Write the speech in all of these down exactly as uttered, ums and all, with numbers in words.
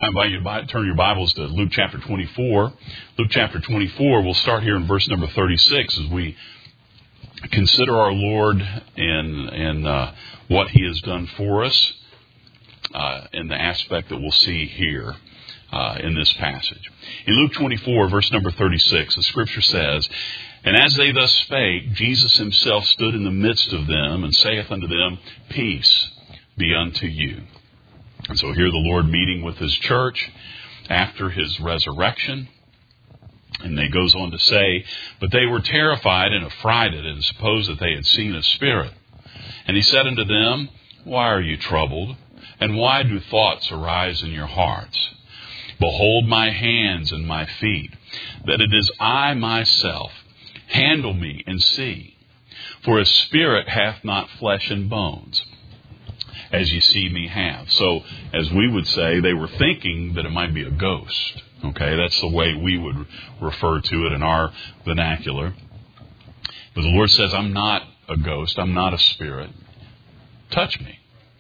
I invite you to turn your Bibles to Luke chapter twenty-four. Luke chapter twenty-four, we'll start here in verse number thirty-six as we consider our Lord and, and uh, what He has done for us uh, in the aspect that we'll see here uh, in this passage. In Luke twenty-four, verse number thirty-six, the Scripture says, "And as they thus spake, Jesus Himself stood in the midst of them, and saith unto them, Peace be unto you." And so here the Lord meeting with His church after His resurrection. And He goes on to say, "But they were terrified and affrighted, and supposed that they had seen a spirit. And He said unto them, Why are you troubled? And why do thoughts arise in your hearts? Behold my hands and my feet, that it is I myself. Handle me and see. For a spirit hath not flesh and bones, as ye see me have." So, as we would say, they were thinking that it might be a ghost. Okay, that's the way we would refer to it in our vernacular. But the Lord says, I'm not a ghost. I'm not a spirit. Touch me.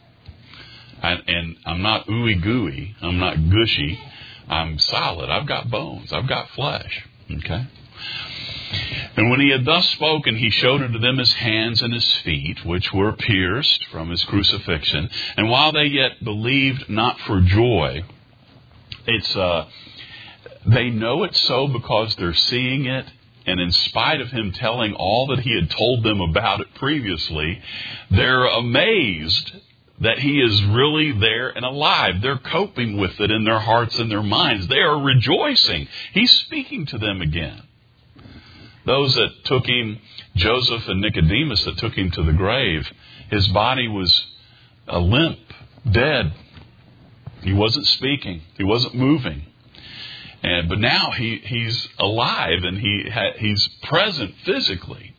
And, and I'm not ooey gooey. I'm not gushy. I'm solid. I've got bones. I've got flesh. Okay? "And when He had thus spoken, He showed unto them His hands and His feet, which were pierced from His crucifixion. And while they yet believed not for joy," it's uh, they know it so because they're seeing it, and in spite of Him telling all that He had told them about it previously, they're amazed that He is really there and alive. They're coping with it in their hearts and their minds. They are rejoicing. He's speaking to them again. Those that took Him, Joseph and Nicodemus, that took Him to the grave, His body was a limp, dead. He wasn't speaking. He wasn't moving. And but now he, he's alive and he ha, he's present physically.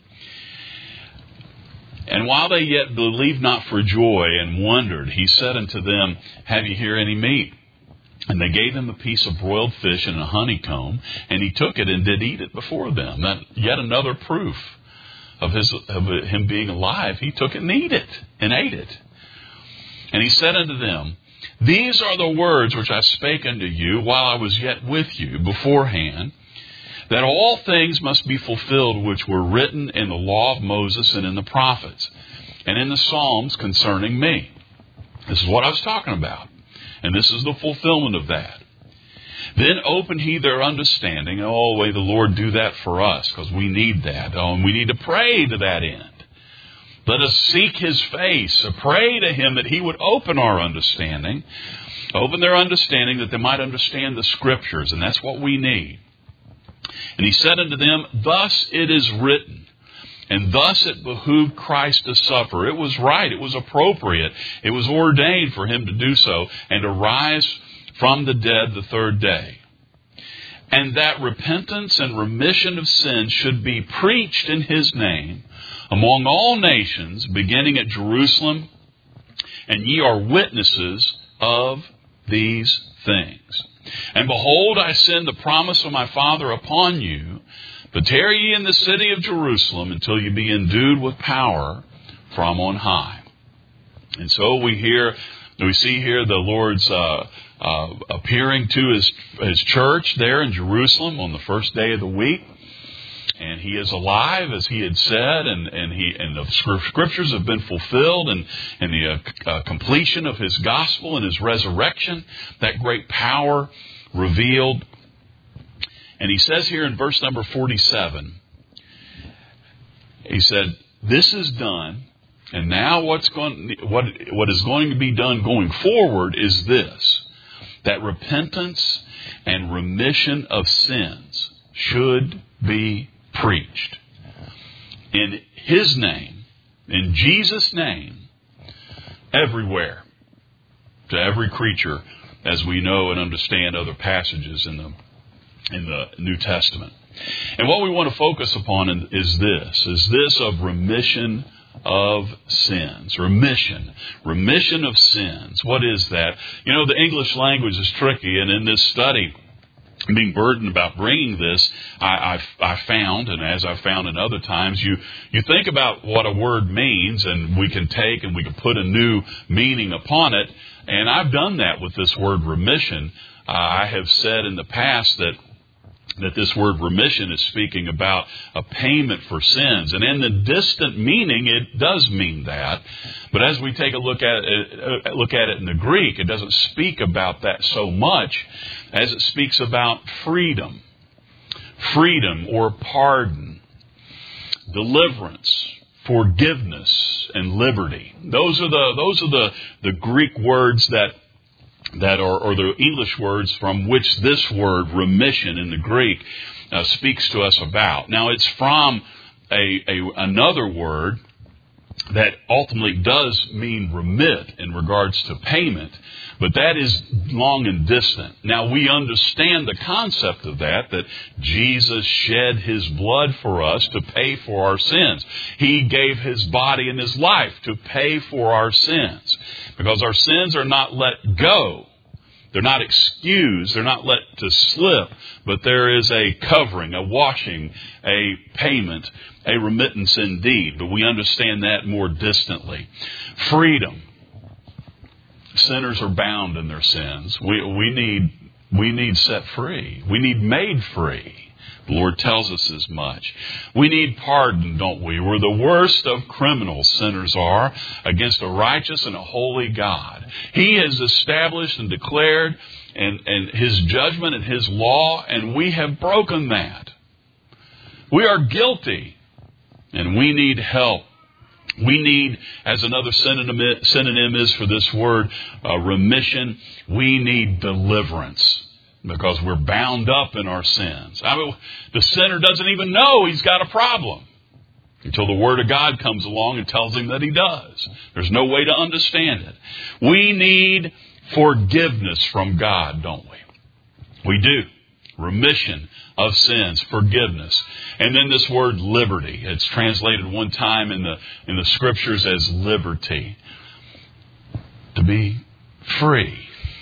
"And while they yet believed not for joy and wondered, He said unto them, Have ye here any meat? And they gave Him a piece of broiled fish and a honeycomb, and He took it and did eat it before them." That yet another proof of his of Him being alive. He took it and ate it and ate it. "And He said unto them, These are the words which I spake unto you while I was yet with you beforehand, that all things must be fulfilled which were written in the law of Moses and in the prophets, and in the Psalms concerning me." This is what I was talking about. And this is the fulfillment of that. "Then opened He their understanding." Oh, may the Lord do that for us, because we need that. Oh, and we need to pray to that end. Let us seek His face. Pray to Him that He would open our understanding. Open their understanding that they might understand the Scriptures. And that's what we need. "And He said unto them, Thus it is written. And thus it behooved Christ to suffer." It was right. It was appropriate. It was ordained for Him to do so and to rise from the dead the third day. "And that repentance and remission of sins should be preached in His name among all nations, beginning at Jerusalem. And ye are witnesses of these things. And behold, I send the promise of my Father upon you. But tarry ye in the city of Jerusalem until you be endued with power from on high." And so we hear, we see here the Lord's uh, uh, appearing to His His church there in Jerusalem on the first day of the week, and He is alive as He had said, and and He and the Scriptures have been fulfilled, and and the uh, uh, completion of His gospel and His resurrection, that great power revealed. And He says here in verse number forty-seven, He said, "This is done, and now what's going, what, what is going to be done going forward is this, that repentance and remission of sins should be preached in His name, in Jesus' name, everywhere, to every creature, as we know and understand other passages in the in the New Testament." And what we want to focus upon is this, is this of remission of sins. Remission. Remission of sins. What is that? You know, the English language is tricky, and in this study, being burdened about bringing this, I, I, I found, and as I've found in other times, you, you think about what a word means, and we can take and we can put a new meaning upon it. And I've done that with this word remission. Uh, I have said in the past that that this word remission is speaking about a payment for sins. And in the distant meaning, it does mean that. But as we take a look at it, look at it in the Greek, it doesn't speak about that so much as it speaks about freedom. Freedom or pardon, deliverance, forgiveness, and liberty. Those are the those are the, the Greek words that that are, or the English words from which this word remission in the Greek uh, speaks to us about. Now, it's from a, a another word that ultimately does mean remit in regards to payment, but that is long and distant. Now, we understand the concept of that, that Jesus shed His blood for us to pay for our sins. He gave His body and His life to pay for our sins, because our sins are not let go. They're not excused. They're not let to slip, but there is a covering, a washing, a payment, a remittance indeed. But we understand that more distantly. Freedom. Sinners are bound in their sins. We, we need, we need set free. We need made free. The Lord tells us as much. We need pardon, don't we? We're the worst of criminals, sinners are, against a righteous and a holy God. He has established and declared and, and His judgment and His law, and we have broken that. We are guilty, and we need help. We need, as another synonym, synonym is for this word, uh, remission, we need deliverance. Because we're bound up in our sins. I mean, the sinner doesn't even know he's got a problem until the Word of God comes along and tells him that he does. There's no way to understand it. We need forgiveness from God, don't we? We do. Remission of sins, forgiveness. And then this word liberty. It's translated one time in the in the Scriptures as liberty. To be free.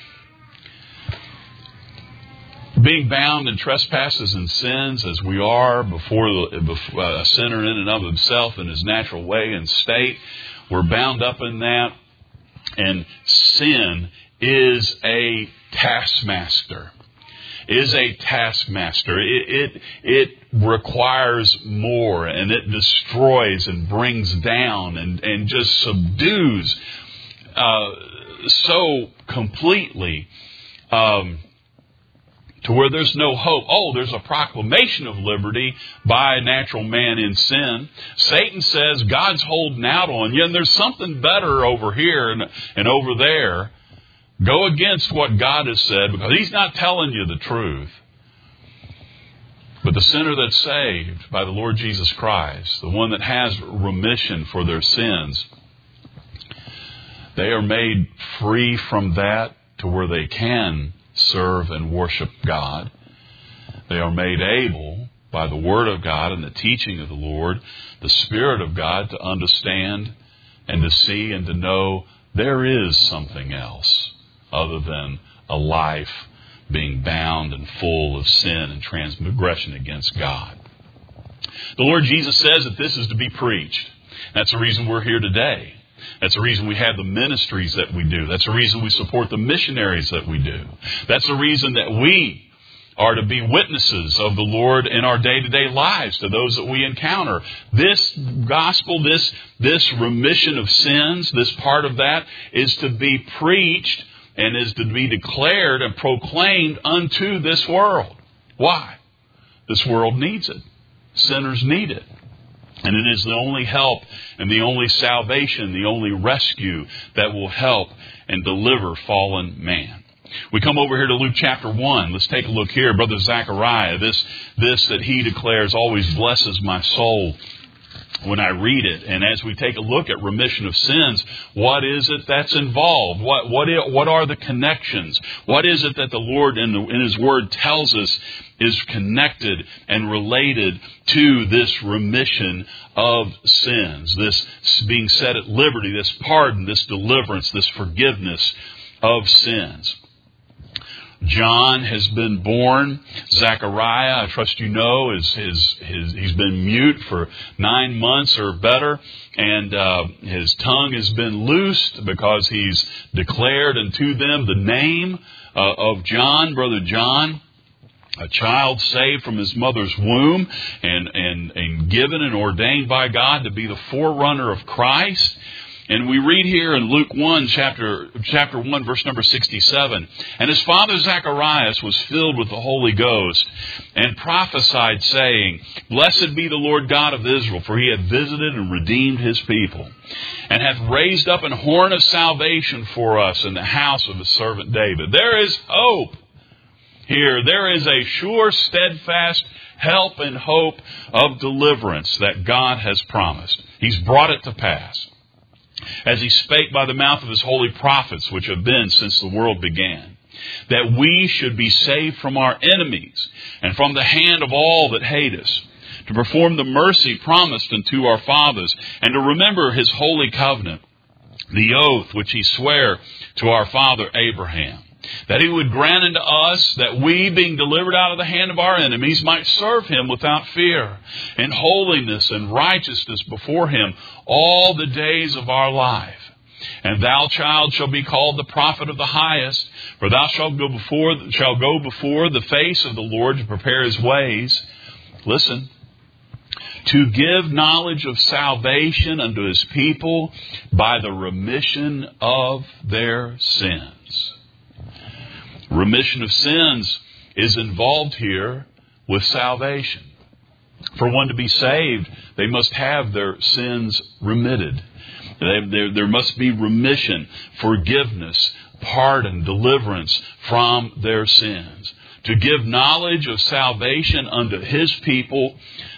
Being bound in trespasses and sins as we are before, the, before a sinner in and of himself in his natural way and state, we're bound up in that. And sin is a taskmaster. Is a taskmaster. It, it, it requires more, and it destroys and brings down and, and just subdues uh, so completely um to where there's no hope. Oh, there's a proclamation of liberty by a natural man in sin. Satan says God's holding out on you, and there's something better over here and, and over there. Go against what God has said, because He's not telling you the truth. But the sinner that's saved by the Lord Jesus Christ, the one that has remission for their sins, they are made free from that to where they can serve and worship God. They are made able by the Word of God and the teaching of the Lord, the Spirit of God, to understand and to see and to know there is something else other than a life being bound and full of sin and transgression against God. The Lord Jesus says that this is to be preached. That's the reason we're here today. That's the reason we have the ministries that we do. That's the reason we support the missionaries that we do. That's the reason that we are to be witnesses of the Lord in our day-to-day lives to those that we encounter. This gospel, this, this remission of sins, this part of that is to be preached and is to be declared and proclaimed unto this world. Why? This world needs it. Sinners need it. And it is the only help and the only salvation, the only rescue that will help and deliver fallen man. We come over here to Luke chapter one. Let's take a look here. Brother Zechariah, this, this that he declares always blesses my soul when I read it. And as we take a look at remission of sins, what is it that's involved? What, what, what are the connections? What is it that the Lord in, the, in His Word tells us is connected and related to this remission of sins, this being set at liberty, this pardon, this deliverance, this forgiveness of sins? John has been born. Zechariah, I trust you know, is his, his he's been mute for nine months or better, and uh, his tongue has been loosed because he's declared unto them the name uh, of John, Brother John, a child saved from his mother's womb and, and, and given and ordained by God to be the forerunner of Christ. And we read here in Luke one, chapter, chapter one, verse number sixty-seven, "And his father Zacharias was filled with the Holy Ghost and prophesied, saying, Blessed be the Lord God of Israel, for he hath visited and redeemed his people, and hath raised up an horn of salvation for us in the house of his servant David." There is hope here. There is a sure, steadfast help and hope of deliverance that God has promised. He's brought it to pass, as he spake by the mouth of his holy prophets, which have been since the world began, that we should be saved from our enemies and from the hand of all that hate us, to perform the mercy promised unto our fathers, and to remember his holy covenant, the oath which he sware to our father Abraham, that he would grant unto us that we, being delivered out of the hand of our enemies, might serve him without fear, in holiness and righteousness before him all the days of our life. And thou, child, shalt be called the prophet of the highest, for thou shalt go before, shalt go before the face of the Lord to prepare his ways. Listen. To give knowledge of salvation unto his people by the remission of their sins. Remission of sins is involved here with salvation. For one to be saved, they must have their sins remitted. There, there must be remission, forgiveness, pardon, deliverance from their sins. To give knowledge of salvation unto his people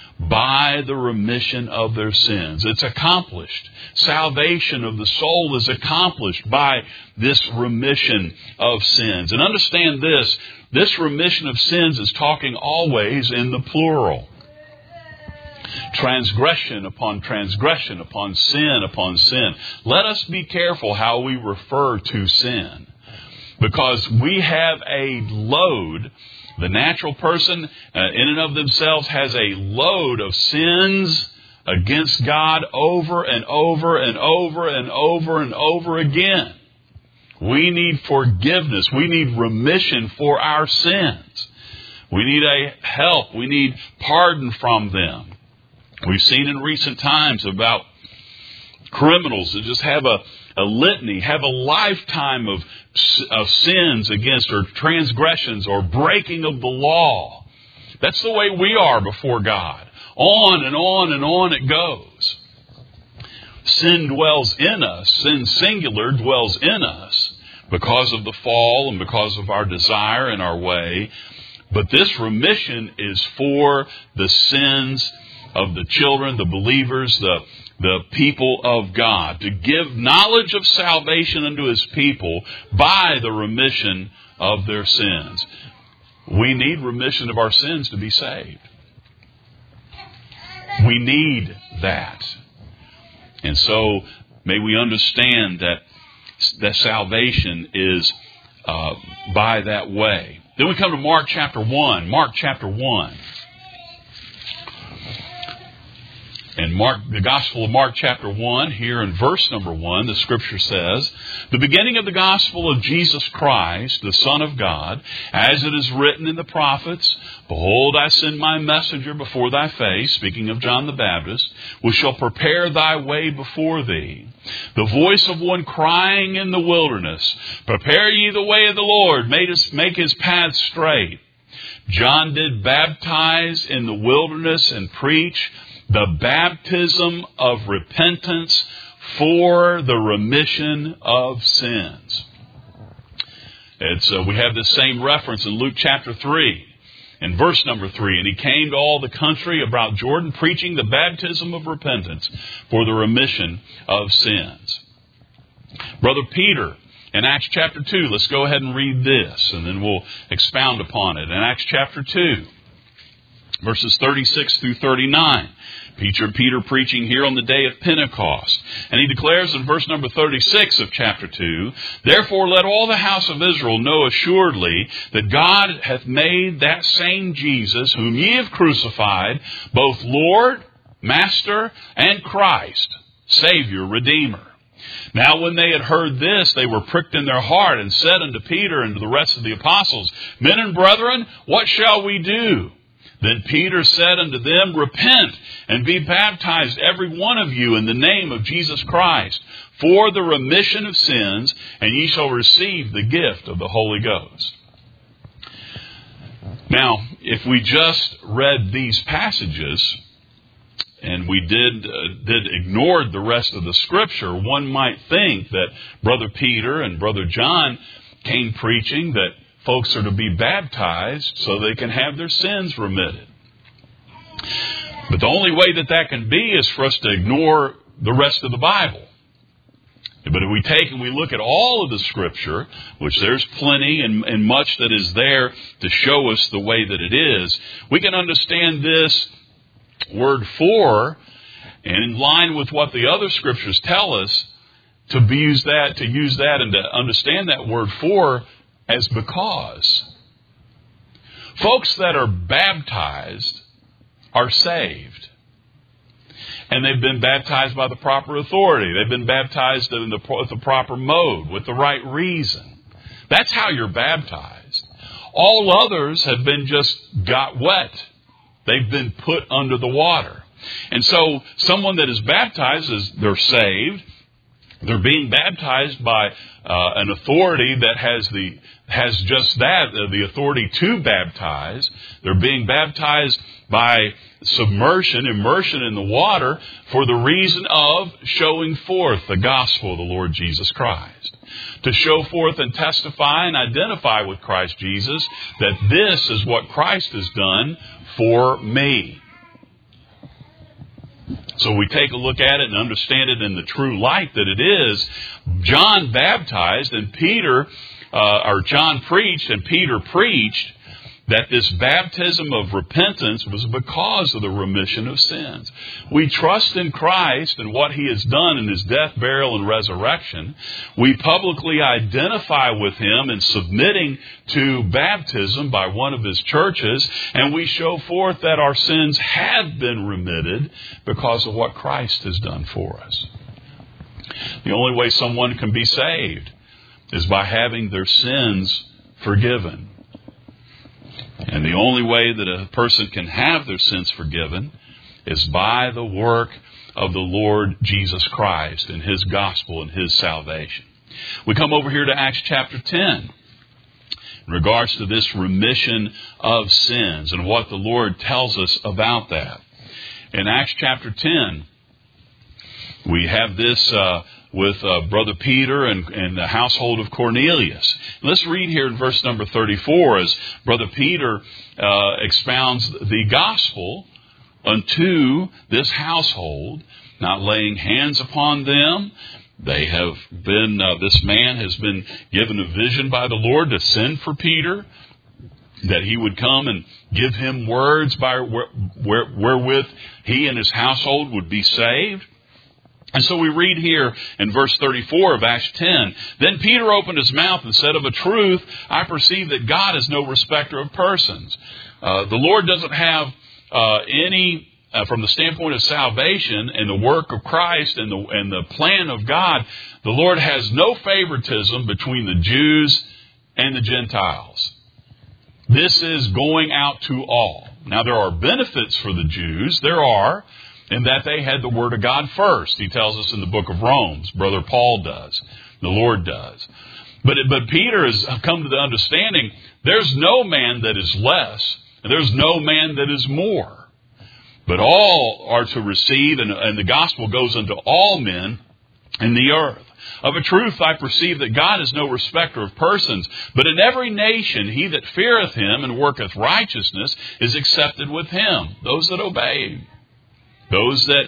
by the remission of their sins. It's accomplished. Salvation of the soul is accomplished by this remission of sins. And understand this, this remission of sins is talking always in the plural. Transgression upon transgression, upon sin upon sin. Let us be careful how we refer to sin, because we have a load. The natural person, uh, in and of themselves, has a load of sins against God over and over and over and over and over again. We need forgiveness. We need remission for our sins. We need a help. We need pardon from them. We've seen in recent times about criminals that just have a, a litany, have a lifetime of, of sins against, or transgressions, or breaking of the law. That's the way we are before God. On and on and on it goes. Sin dwells in us. Sin singular dwells in us because of the fall and because of our desire and our way. But this remission is for the sins of the children, the believers, the the people of God, to give knowledge of salvation unto his people by the remission of their sins. We need remission of our sins to be saved. We need that. And so may we understand that, that salvation is uh, by that way. Then we come to Mark chapter one. Mark chapter one. In Mark, the Gospel of Mark chapter one, here in verse number one, the Scripture says, "The beginning of the Gospel of Jesus Christ, the Son of God, as it is written in the prophets, Behold, I send my messenger before thy face," speaking of John the Baptist, "which shall prepare thy way before thee. The voice of one crying in the wilderness, Prepare ye the way of the Lord, make his paths straight. John did baptize in the wilderness and preach the baptism of repentance for the remission of sins." It's, uh, we have the same reference in Luke chapter three, in verse number three. "And he came to all the country about Jordan, preaching the baptism of repentance for the remission of sins." Brother Peter, in Acts chapter two, let's go ahead and read this, and then we'll expound upon it. In Acts chapter two, Verses thirty-six through thirty-nine. Peter, Peter preaching here on the day of Pentecost. And he declares in verse number thirty-six of chapter two, "Therefore let all the house of Israel know assuredly that God hath made that same Jesus, whom ye have crucified, both Lord, Master, and Christ, Savior, Redeemer." Now when they had heard this, they were pricked in their heart, and said unto Peter and to the rest of the apostles, "Men and brethren, what shall we do?" Then Peter said unto them, "Repent, and be baptized every one of you in the name of Jesus Christ, for the remission of sins, and ye shall receive the gift of the Holy Ghost." Now, if we just read these passages, and we did uh, did ignore the rest of the Scripture, one might think that Brother Peter and Brother John came preaching that folks are to be baptized so they can have their sins remitted. But the only way that that can be is for us to ignore the rest of the Bible. But if we take and we look at all of the Scripture, which there's plenty and, and much that is there to show us the way that it is, we can understand this word "for," and in line with what the other Scriptures tell us, to be use that, to use that and to understand that word "for" as "because." Folks that are baptized are saved. And they've been baptized by the proper authority. They've been baptized in the, with the proper mode, with the right reason. That's how you're baptized. All others have been just got wet. They've been put under the water. And so someone that is baptized, is they're saved. They're being baptized by uh, an authority that has the has just that, uh, the authority to baptize. They're being baptized by submersion, immersion in the water, for the reason of showing forth the gospel of the Lord Jesus Christ. To show forth and testify and identify with Christ Jesus that this is what Christ has done for me. So we take a look at it and understand it in the true light that it is. John baptized and Peter, uh, or John preached and Peter preached that this baptism of repentance was because of the remission of sins. We trust in Christ and what He has done in His death, burial, and resurrection. We publicly identify with Him in submitting to baptism by one of His churches, and we show forth that our sins have been remitted because of what Christ has done for us. The only way someone can be saved is by having their sins forgiven. And the only way that a person can have their sins forgiven is by the work of the Lord Jesus Christ and His gospel and His salvation. We come over here to Acts chapter ten in regards to this remission of sins and what the Lord tells us about that. In Acts chapter ten, we have this uh, with uh, Brother Peter and, and the household of Cornelius. Let's read here in verse number thirty-four as Brother Peter uh, expounds the gospel unto this household, not laying hands upon them. They have been, uh, this man has been given a vision by the Lord to send for Peter, that he would come and give him words by where, where, wherewith he and his household would be saved. And so we read here in verse thirty-four of Acts ten, "Then Peter opened his mouth and said, Of a truth, I perceive that God is no respecter of persons." Uh, the Lord doesn't have uh, any, uh, from the standpoint of salvation and the work of Christ and the, and the plan of God, the Lord has no favoritism between the Jews and the Gentiles. This is going out to all. Now, there are benefits for the Jews. There are. In that they had the Word of God first. He tells us in the book of Romans. Brother Paul does. The Lord does. But, but Peter has come to the understanding there's no man that is less, and there's no man that is more. But all are to receive, and, and the gospel goes unto all men in the earth. Of a truth I perceive that God is no respecter of persons, but in every nation he that feareth Him and worketh righteousness is accepted with Him. Those that obey Him. Those that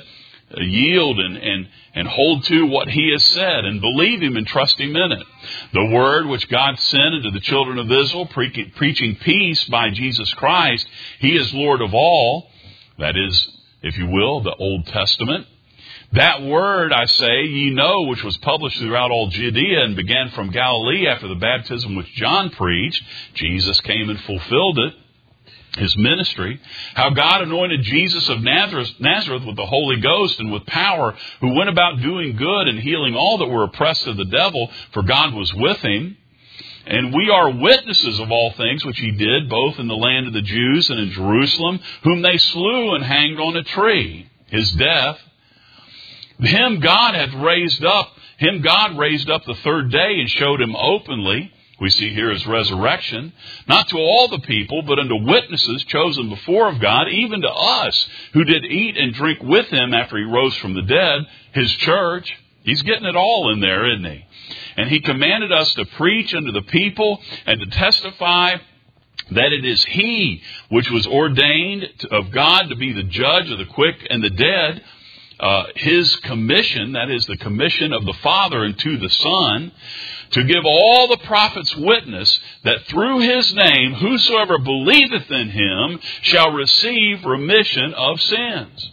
yield and, and, and hold to what he has said and believe him and trust him in it. The word which God sent into the children of Israel, pre- preaching peace by Jesus Christ, he is Lord of all. That is, if you will, the Old Testament. That word, I say, ye know, which was published throughout all Judea and began from Galilee after the baptism which John preached. Jesus came and fulfilled it, his ministry. How God anointed Jesus of Nazareth, Nazareth with the Holy Ghost and with power, who went about doing good and healing all that were oppressed of the devil, for God was with him. And we are witnesses of all things which he did, both in the land of the Jews and in Jerusalem, whom they slew and hanged on a tree. His death, him God hath raised up, him God raised up the third day and showed him openly. We see here his resurrection, not to all the people, but unto witnesses chosen before of God, even to us, who did eat and drink with him after he rose from the dead, his church. He's getting it all in there, isn't he? And he commanded us to preach unto the people and to testify that it is he which was ordained of God to be the judge of the quick and the dead. Uh, his commission, that is the commission of the Father unto the Son, to give all the prophets witness that through his name whosoever believeth in him shall receive remission of sins.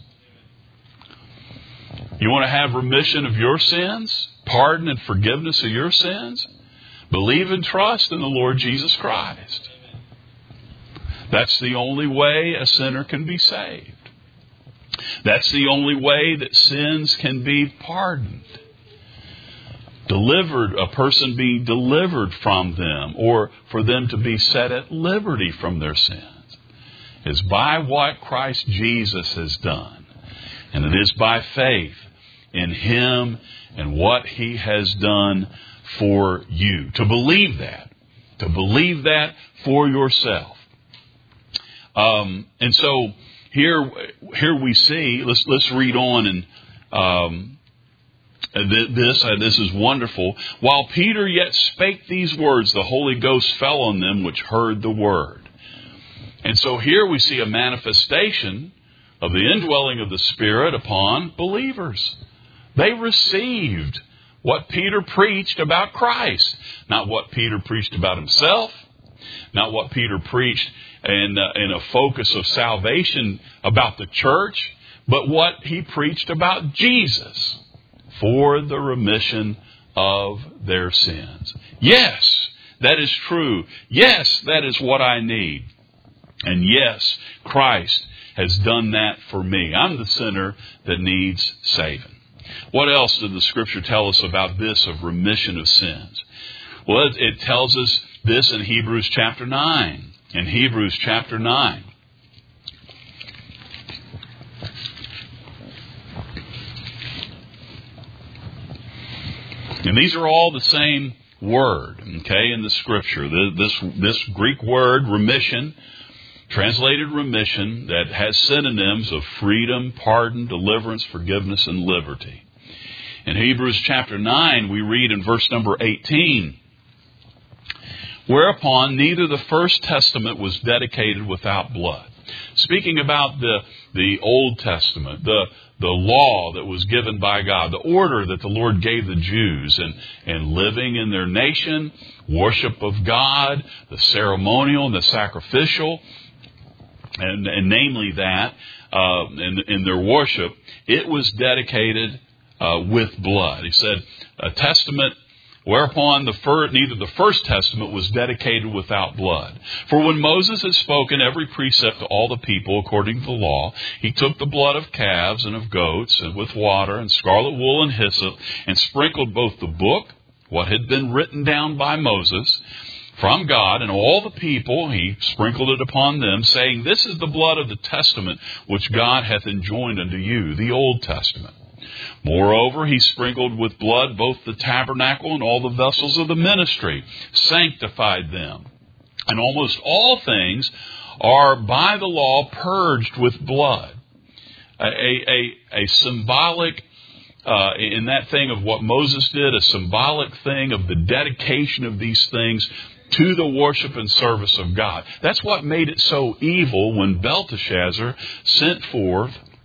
You want to have remission of your sins? Pardon and forgiveness of your sins? Believe and trust in the Lord Jesus Christ. That's the only way a sinner can be saved. That's the only way that sins can be pardoned. Delivered, a person being delivered from them, or for them to be set at liberty from their sins, is by what Christ Jesus has done. And it is by faith in him and what he has done for you. To believe that. To believe that for yourself. Um, and so here, here we see, let's, let's read on and, um, This, uh, this is wonderful. While Peter yet spake these words, the Holy Ghost fell on them which heard the word. And so here we see a manifestation of the indwelling of the Spirit upon believers. They received what Peter preached about Christ. Not what Peter preached about himself. Not what Peter preached in, uh, in a focus of salvation about the church. But what he preached about Jesus. For the remission of their sins. Yes, that is true. Yes, that is what I need. And yes, Christ has done that for me. I'm the sinner that needs saving. What else did the Scripture tell us about this of remission of sins? Well, it, it tells us this in Hebrews chapter nine. In Hebrews chapter nine. And these are all the same word, okay, in the Scripture. This, this Greek word, remission, translated remission, that has synonyms of freedom, pardon, deliverance, forgiveness, and liberty. In Hebrews chapter nine, we read in verse number eighteen, whereupon neither the first testament was dedicated without blood. Speaking about the, the Old Testament, the the law that was given by God, the order that the Lord gave the Jews, and, and living in their nation, worship of God, the ceremonial and the sacrificial, and, and namely that, uh, in, in their worship, it was dedicated uh, with blood. He said, a testament whereupon the fir- neither the first testament was dedicated without blood. For when Moses had spoken every precept to all the people according to the law, he took the blood of calves and of goats, and with water and scarlet wool and hyssop, and sprinkled both the book, what had been written down by Moses, from God, and all the people, he sprinkled it upon them, saying, this is the blood of the testament which God hath enjoined unto you, the Old Testament. Moreover, he sprinkled with blood both the tabernacle and all the vessels of the ministry, sanctified them. And almost all things are by the law purged with blood. A, a, a symbolic, uh, in that thing of what Moses did, a symbolic thing of the dedication of these things to the worship and service of God. That's what made it so evil when Belteshazzar sent forth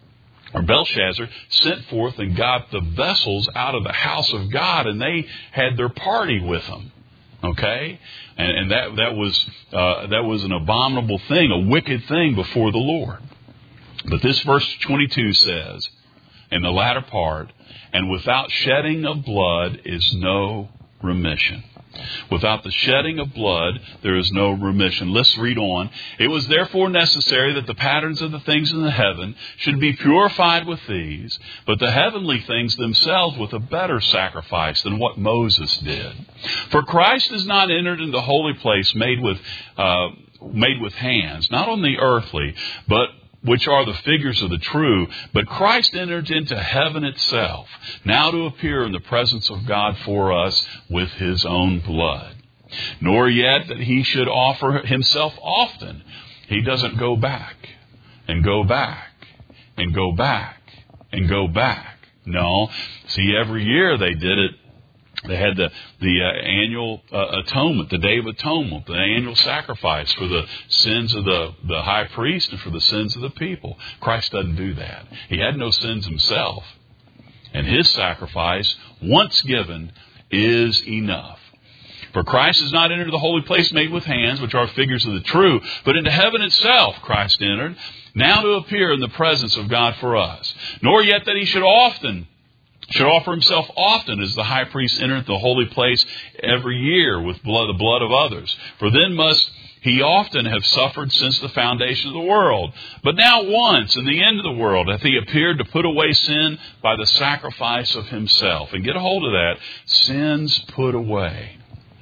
or Belshazzar, sent forth and got the vessels out of the house of God, and they had their party with them. Okay, and, and that that was uh, that was an abominable thing, a wicked thing before the Lord. But this verse twenty-two says, in the latter part, and without shedding of blood is no remission. Without the shedding of blood, there is no remission. Let's read on. It was therefore necessary that the patterns of the things in the heaven should be purified with these, but the heavenly things themselves with a better sacrifice than what Moses did. For Christ is not entered into the holy place made with uh, made with hands, not on the earthly, but which are the figures of the true, but Christ entered into heaven itself, now to appear in the presence of God for us with his own blood. Nor yet that he should offer himself often. He doesn't go back and go back and go back and go back. No. See, every year they did it. They had the the uh, annual uh, atonement, the Day of Atonement, the annual sacrifice for the sins of the, the high priest and for the sins of the people. Christ doesn't do that. He had no sins himself. And his sacrifice, once given, is enough. For Christ has not entered the holy place made with hands, which are figures of the true, but into heaven itself Christ entered, now to appear in the presence of God for us. Nor yet that he should often should offer himself often as the high priest entereth the holy place every year with blood, the blood of others. For then must he often have suffered since the foundation of the world. But now once, in the end of the world, hath he appeared to put away sin by the sacrifice of himself. And get a hold of that. Sins put away.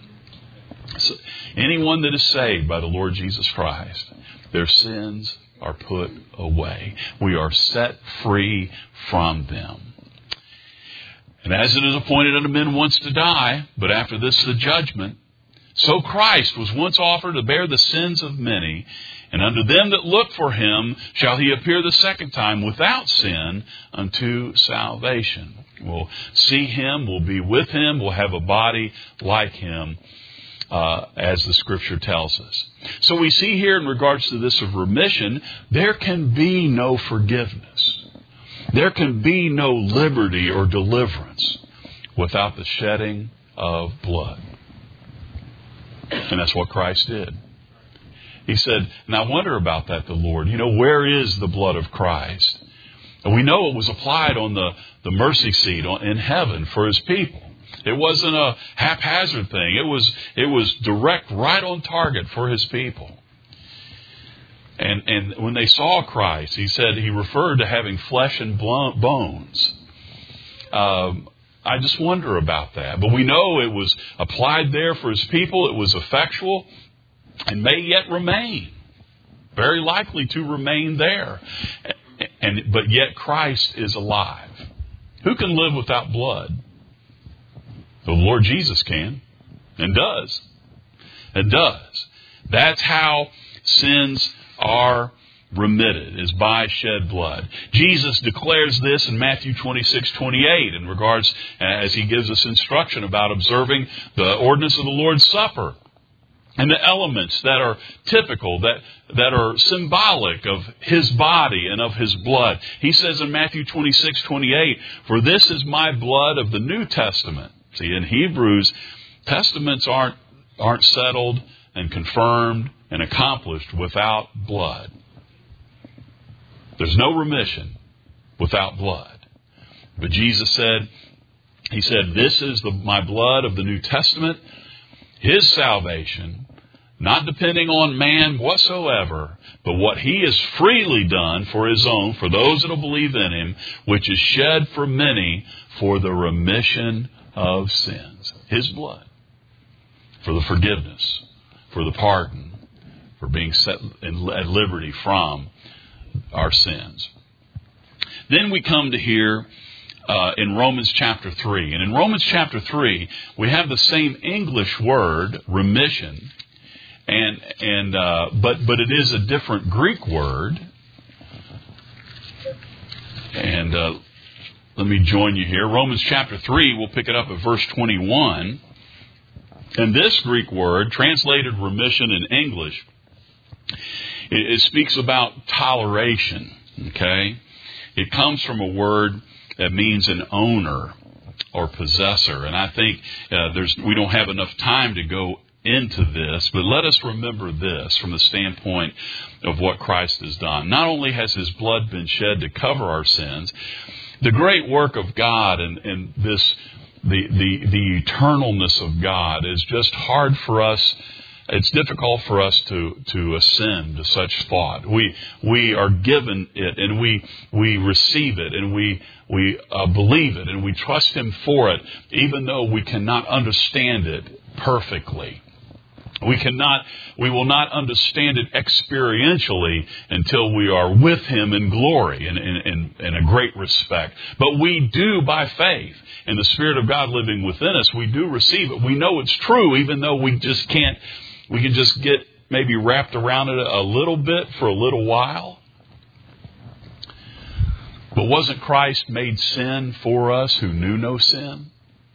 So anyone that is saved by the Lord Jesus Christ, their sins are put away. We are set free from them. And as it is appointed unto men once to die, but after this the judgment, so Christ was once offered to bear the sins of many, and unto them that look for him shall he appear the second time without sin unto salvation. We'll see him, we'll be with him, we'll have a body like him, uh, as the Scripture tells us. So we see here in regards to this of remission, there can be no forgiveness. There can be no liberty or deliverance without the shedding of blood. And that's what Christ did. He said, and I wonder about that, the Lord. You know, where is the blood of Christ? And we know it was applied on the, the mercy seat in heaven for his people. It wasn't a haphazard thing. It was, it was direct, right on target for his people. And and when they saw Christ, he said, he referred to having flesh and bones. Um, I just wonder about that. But we know it was applied there for his people. It was effectual and may yet remain. Very likely to remain there. And but yet Christ is alive. Who can live without blood? The Lord Jesus can and does. And does. That's how sins are remitted, is by shed blood. Jesus declares this in Matthew twenty-six twenty-eight in regards, as he gives us instruction about observing the ordinance of the Lord's Supper and the elements that are typical, that, that are symbolic of his body and of his blood. He says in Matthew twenty-six twenty-eight, for this is my blood of the New Testament. See, in Hebrews, testaments aren't, aren't settled and confirmed and accomplished without blood. There's no remission without blood. But Jesus said, he said, this is the, my blood of the New Testament, his salvation, not depending on man whatsoever, but what he has freely done for his own, for those that will believe in him, which is shed for many for the remission of sins. His blood for the forgiveness, for the pardon, for being set in, at liberty from our sins. Then we come to here uh, in Romans chapter three. And in Romans chapter three, we have the same English word, remission, and and uh, but but it is a different Greek word. And uh, let me join you here. Romans chapter three, we'll pick it up at verse twenty-one. And this Greek word, translated remission in English, it, it speaks about toleration. Okay? It comes from a word that means an owner or possessor. And I think uh, there's we don't have enough time to go into this, but let us remember this from the standpoint of what Christ has done. Not only has His blood been shed to cover our sins, the great work of God and, and this the, the the eternalness of God is just hard for us. It's difficult for us to, to ascend to such thought. We we are given it, and we we receive it, and we we uh, believe it, and we trust Him for it, even though we cannot understand it perfectly. We cannot, we will not understand it experientially until we are with Him in glory and in, in, in a great respect. But we do by faith, and the Spirit of God living within us, we do receive it. We know it's true, even though we just can't, we can just get maybe wrapped around it a little bit for a little while. But wasn't Christ made sin for us who knew no sin?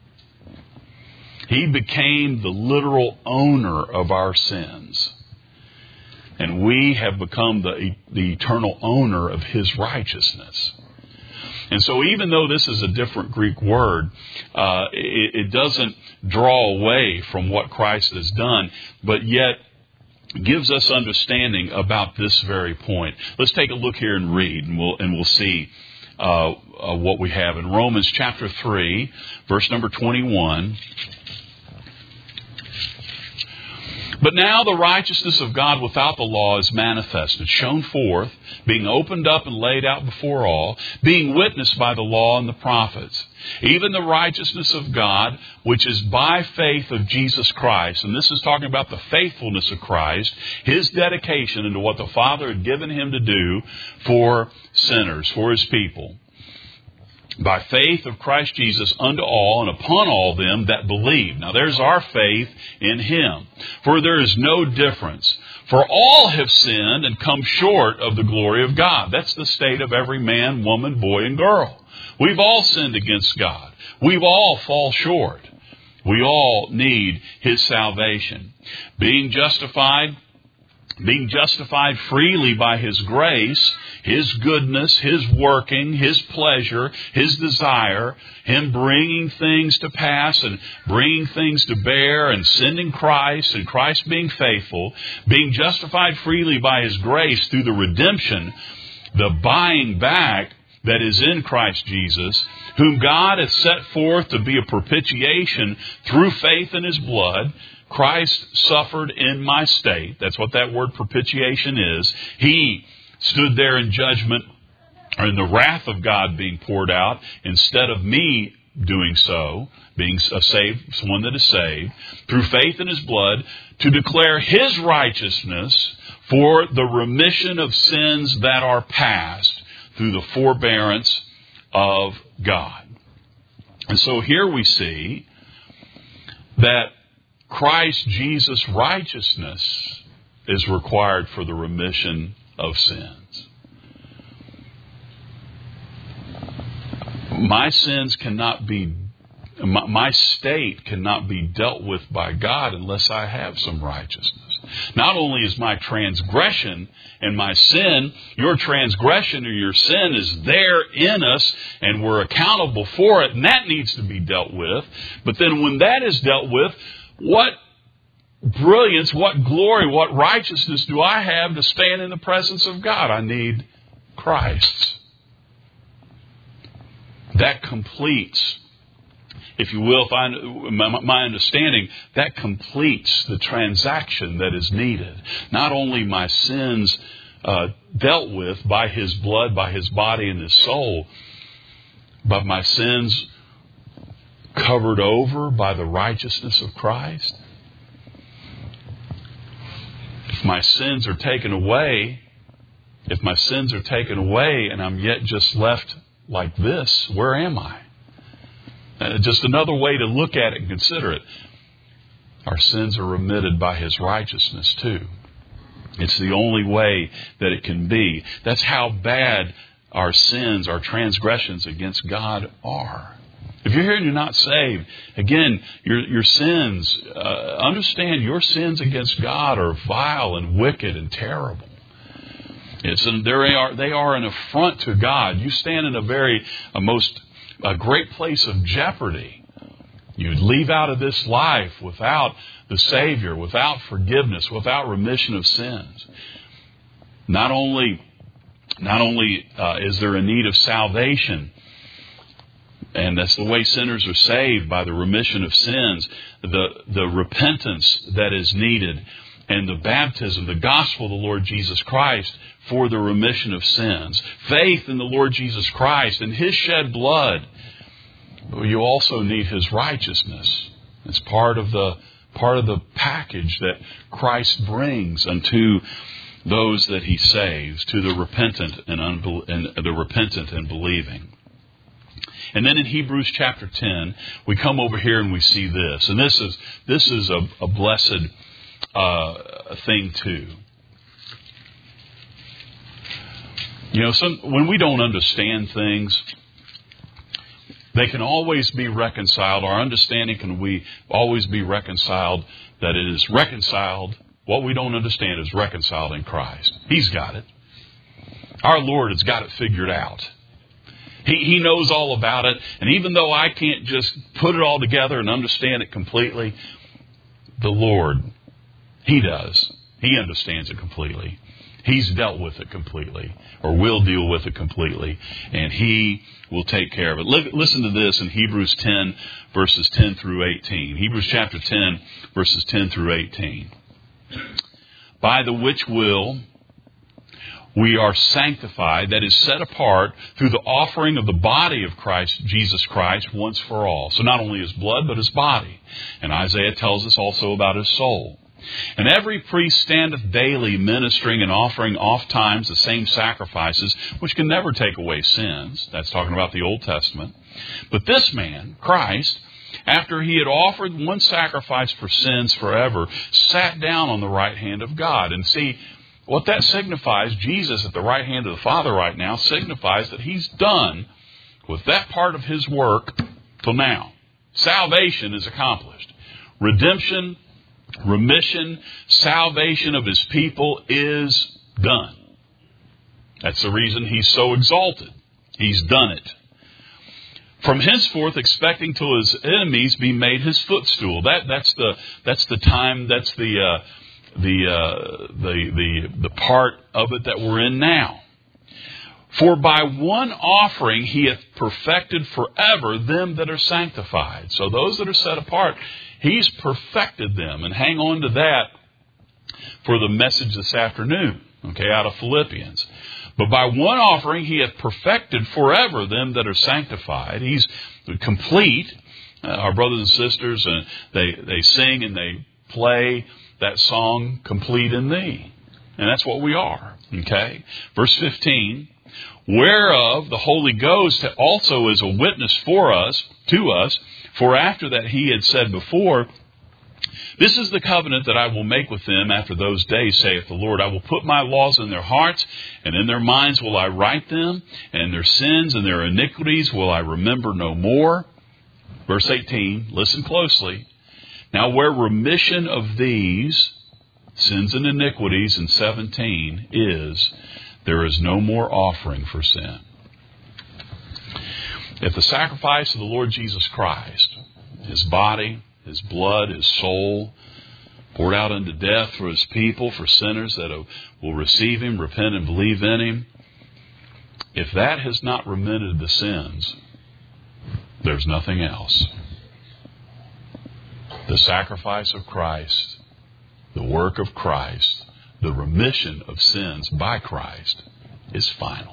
He became the literal owner of our sins. And we have become the, the eternal owner of His righteousness. And so even though this is a different Greek word, uh, it, it doesn't draw away from what Christ has done, but yet gives us understanding about this very point. Let's take a look here and read, and we'll, and we'll see uh, uh, what we have. In Romans chapter three, verse number twenty-one, but now the righteousness of God without the law is manifested, shown forth, being opened up and laid out before all, being witnessed by the law and the prophets, even the righteousness of God, which is by faith of Jesus Christ. And this is talking about the faithfulness of Christ, His dedication into what the Father had given Him to do for sinners, for His people. By faith of Christ Jesus unto all and upon all them that believe. Now there's our faith in Him. For there is no difference. For all have sinned and come short of the glory of God. That's the state of every man, woman, boy, and girl. We've all sinned against God. We've all fall short. We all need His salvation. Being justified Being justified freely by His grace, His goodness, His working, His pleasure, His desire, Him bringing things to pass and bringing things to bear and sending Christ and Christ being faithful, being justified freely by His grace through the redemption, the buying back that is in Christ Jesus, whom God hath set forth to be a propitiation through faith in His blood. Christ suffered in my state. That's what that word propitiation is. He stood there in judgment, or in the wrath of God being poured out, instead of me doing so, being a saved, one that is saved, through faith in His blood, to declare His righteousness for the remission of sins that are past through the forbearance of God. And so here we see that Christ Jesus' righteousness is required for the remission of sins. My sins cannot be, my, my state cannot be dealt with by God unless I have some righteousness. Not only is my transgression and my sin, your transgression or your sin is there in us and we're accountable for it, and that needs to be dealt with. But then when that is dealt with, what brilliance, what glory, what righteousness do I have to stand in the presence of God? I need Christ. That completes, if you will, if I, my understanding, that completes the transaction that is needed. Not only my sins uh, dealt with by His blood, by His body and His soul, but my sins covered over by the righteousness of Christ. If my sins are taken away, if my sins are taken away and I'm yet just left like this, where am I? Uh, just another way to look at it and consider it. Our sins are remitted by His righteousness too. It's the only way that it can be. That's how bad our sins, our transgressions against God are. If you're here and you're not saved, again, your your sins, uh, understand your sins against God are vile and wicked and terrible. It's an, they are they are an affront to God. You stand in a very a most a great place of jeopardy. You leave out of this life without the Savior, without forgiveness, without remission of sins. Not only not only uh, is there a need of salvation, and that's the way sinners are saved, by the remission of sins, the the repentance that is needed, and the baptism, the gospel of the Lord Jesus Christ for the remission of sins. Faith in the Lord Jesus Christ and His shed blood. You also need His righteousness. It's part of the part of the package that Christ brings unto those that He saves, to the repentant and, unbel- and the repentant and believing. And then in Hebrews chapter ten, we come over here and we see this, and this is this is a, a blessed uh, thing too. You know, some, when we don't understand things, they can always be reconciled. Our understanding can we always be reconciled, that it is reconciled. What we don't understand is reconciled in Christ. He's got it. Our Lord has got it figured out. He, he knows all about it. And even though I can't just put it all together and understand it completely, the Lord, He does. He understands it completely. He's dealt with it completely, or will deal with it completely, and He will take care of it. Listen to this in Hebrews ten, verses ten through eighteen. Hebrews chapter ten, verses ten through eighteen. By the which will we are sanctified, that is set apart, through the offering of the body of Christ, Jesus Christ, once for all. So not only His blood, but His body. And Isaiah tells us also about His soul. And every priest standeth daily ministering and offering oft times the same sacrifices, which can never take away sins. That's talking about the Old Testament. But this man, Christ, after He had offered one sacrifice for sins forever, sat down on the right hand of God. And see, what that signifies, Jesus at the right hand of the Father right now, signifies that He's done with that part of His work till now. Salvation is accomplished. Redemption, remission, salvation of His people is done. That's the reason He's so exalted. He's done it. From henceforth, expecting till His enemies be made His footstool. That that's the that's the time. That's the uh, the, uh, the the the part of it that we're in now. For by one offering He hath perfected forever them that are sanctified. So those that are set apart, He's perfected them. And hang on to that for the message this afternoon, okay, out of Philippians. But by one offering He hath perfected forever them that are sanctified. He's complete. Uh, our brothers and sisters, uh, they, they sing and they play that song, Complete in Thee. And that's what we are, okay? Verse fifteen, whereof the Holy Ghost also is a witness for us, to us, for after that He had said before, this is the covenant that I will make with them after those days, saith the Lord. I will put my laws in their hearts, and in their minds will I write them, and their sins and their iniquities will I remember no more. Verse eighteen, listen closely. Now where remission of these sins and iniquities in seventeen is, there is no more offering for sin. If the sacrifice of the Lord Jesus Christ, His body, His blood, His soul, poured out unto death for His people, for sinners that will receive Him, repent and believe in Him, if that has not remitted the sins, there's nothing else. The sacrifice of Christ, the work of Christ, the remission of sins by Christ is final.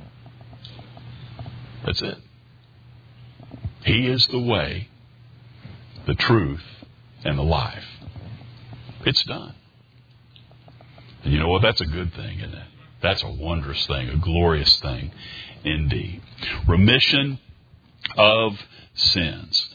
That's it. He is the way, the truth, and the life. It's done. And you know what? That's a good thing, isn't it? That's a wondrous thing, a glorious thing indeed. Remission of sins.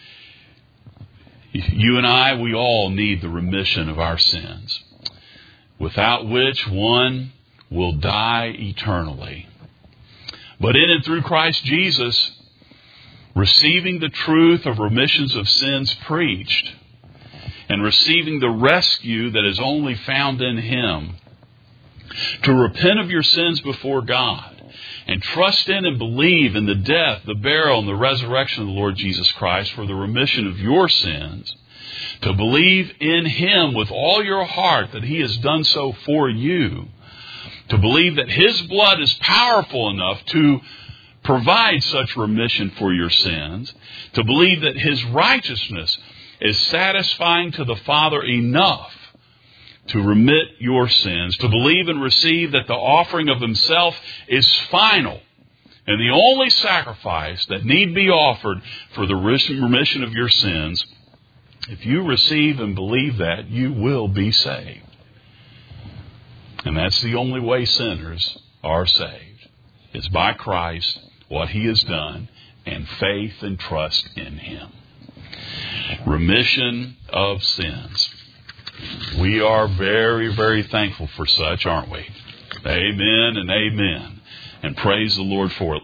You and I, we all need the remission of our sins, without which one will die eternally. But in and through Christ Jesus, receiving the truth of remissions of sins preached, and receiving the rescue that is only found in Him, to repent of your sins before God, and trust in and believe in the death, the burial, and the resurrection of the Lord Jesus Christ for the remission of your sins, to believe in Him with all your heart that He has done so for you, to believe that His blood is powerful enough to provide such remission for your sins, to believe that His righteousness is satisfying to the Father enough to remit your sins, to believe and receive that the offering of Himself is final and the only sacrifice that need be offered for the remission of your sins. If you receive and believe that, you will be saved. And that's the only way sinners are saved, is by Christ, what He has done, and faith and trust in Him. Remission of sins. We are very, very thankful for such, aren't we? Amen and amen. And praise the Lord for it.